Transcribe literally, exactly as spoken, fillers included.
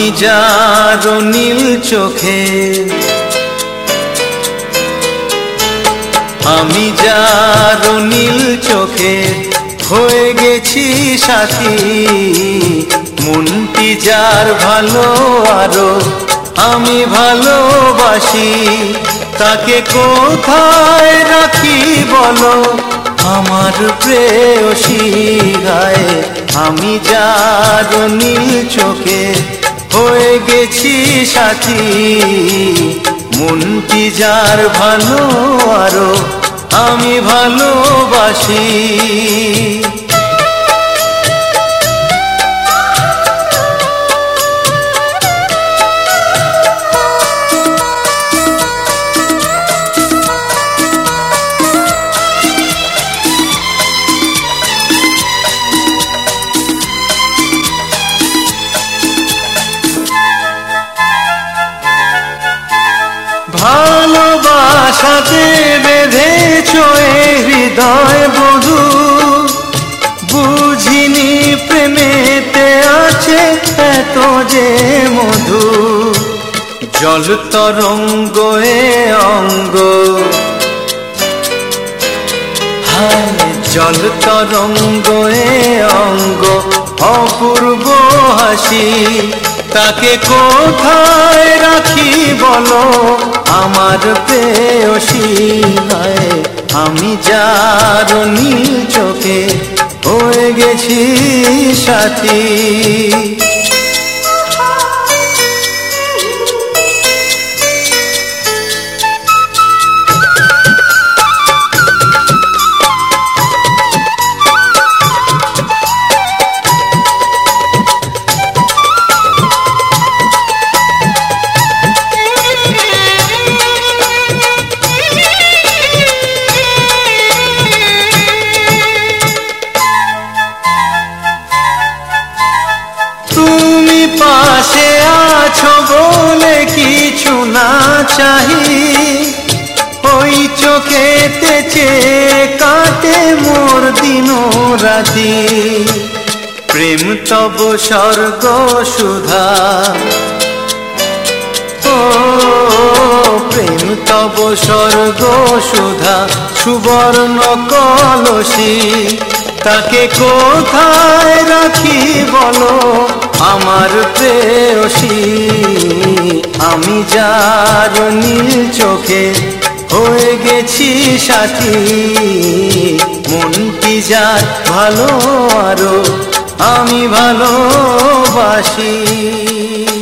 আমি যার নীল চোখে, আমি যার নীল চোখে হয়ে গেছি সাথী। মনটি যার ভালো আরো আমি ভালোবাসি, তাকে কোথায় রাখি বলো আমার প্রেয়সী গায়ে। আমি যার নীল চোখে হয়ে গেছি সাথী, মনটি যার ভালো আরো আমি ভালোবাসি। ভালোবাসাতে বেঁধেছ হৃদয় বধূ, বুঝিনি প্রেমেতে আছে এত যে মধু। জল তরঙ্গ এ অঙ্গ, হায় জল তরঙ্গ এ অঙ্গ অপূর্ব হাসি, তাকে কোথায় রাখি বলো আমার প্রেয়সী গায়ে। আমি যার নীল চোখে হয়ে গেছি সাথী। পাশে আছো বলে কিছু না চাহি, ওই চোখেতে চেয়ে কাটে মোর দিন রাতি। প্রেম তব স্বর্গ সুধা, ও প্রেম তব স্বর্গ সুধা সুবর্ণ কলসী, তাকে কোথায় রাখি বলো আমার প্রেয়সী। আমি যার নীল চোখে হয়ে গেছি সাথী, মনটি যার ভালো আরো আমি ভালোবাসি।